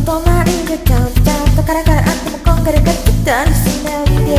隣でちゃんとからかいあってもこんがらがってたりしないで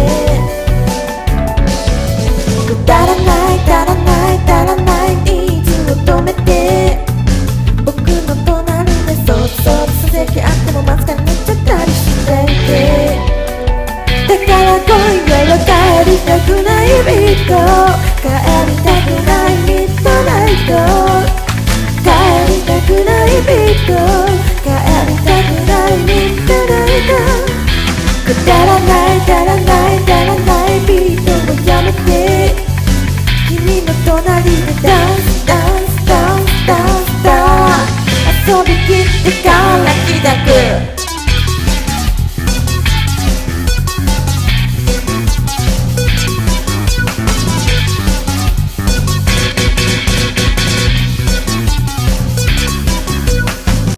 くだらない足らない足らないニーズを止めて僕の隣でそっと座席あってもマスカに寝ちゃったりしないでだから今夜は帰りたくないビート帰りたくないミッドナイト帰りたくないビート帰りたくないミッドナイトくだらない足らない足らないビートをやめて君の隣でダンスダンスダンスダンスダンス遊びきってから帰宅